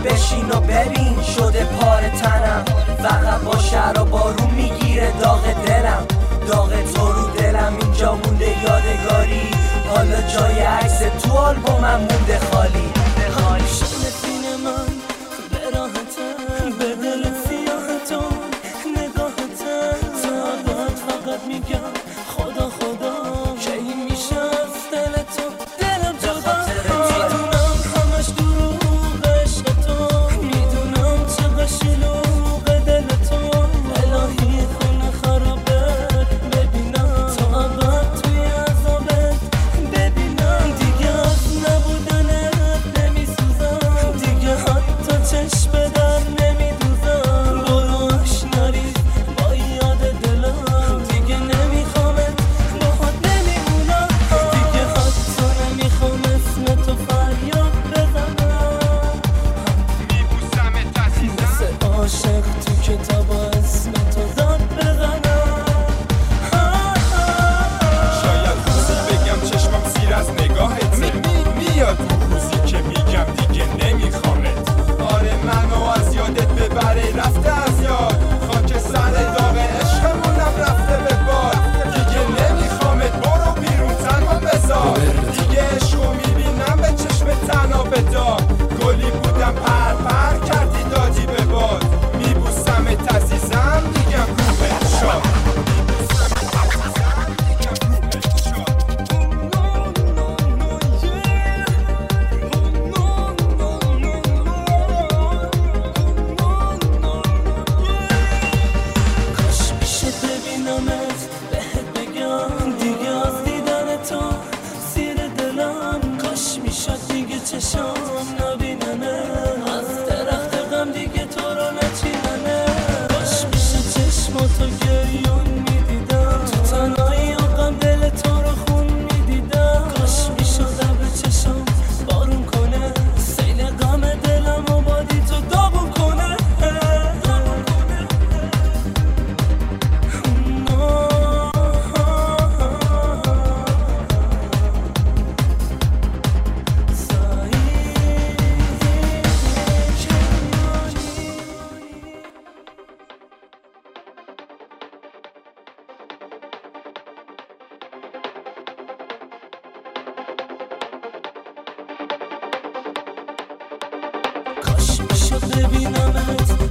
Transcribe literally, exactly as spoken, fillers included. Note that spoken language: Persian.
بشین و ببین شده پاره تنم، فقط با شهر و بارون میگیره داغ دلم. داغ تو رو دلم اینجا مونده یادگاری، حالا جای عکس تو آلبومم مونده خالی. شنفین من به راحتم، به دل سیاهتون نگاهتم. تا فقط میگم خدا خدا کی میشه از دل تو دلم جدا. میدونم همش دروغ عشق تو، میدونم چقدر شلوغ دل تو. الهی خونه خرابت ببینم تا ابد توی عذابت ببینم. دیگه از نبودنت نمیسوزم، دیگه حتی چشم در نمیدوزم. برو آشناری با یاد دلم، دیگه نمیخوامت باهات نمیمونم. دیگه حتی نمیخوام اسم تو فریاد بزنم. میبوسمت عزیزم، مثل عاشق تو کتاب اسم تو داد بزنم. شاید روزی بگم چشمم سیر از نگاهت میاد اون روزی که میگم دیگه نمیخوامت. آره منو از یادت ببره رفته از یاد، خاک سر داغ عشقمونم رفته به باد. دیگه نمیخوامت برو بیرون تنها بذار، دیگه عشقو میبینم به چشم تنها به داغ. گلی بودم پر پر کردی دادی به باد. میبوسمت عزیزم میگم روحت شاد. کاش میشه ببینمت بهت بگم، دیگه از دیدن تو سیر دلم. کاش میشد دیگه چشم نبیننه، از درخت غم دیگه تو رو نچیننه. کاش میشه چشماتو گریون میدیدم، تو تنهایی و غم دل تو رو خون میدیدم. کاش میشد ابر چشم بارون کنه، سیل غم دلم و بادی تو داغون کنه. کاش میشد ببینمت